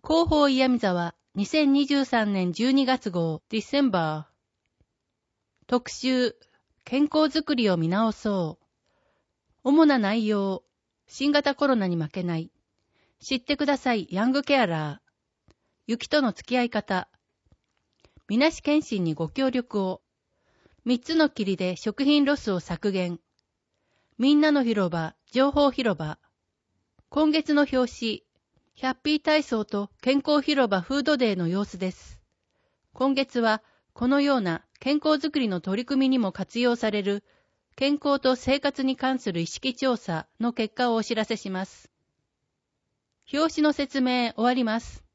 広報岩見沢2023年12月号ディセンバー特集健康づくりを見直そう。主な内容、新型コロナに負けない。知ってくださいヤングケアラー。雪との付き合い方。みなし検診にご協力を。3つの霧で食品ロスを削減。みんなの広場、情報広場。今月の表紙、ヒャッピー体操と健康広場フードデーの様子です。今月はこのような健康づくりの取り組みにも活用される健康と生活に関する意識調査の結果をお知らせします。表紙の説明終わります。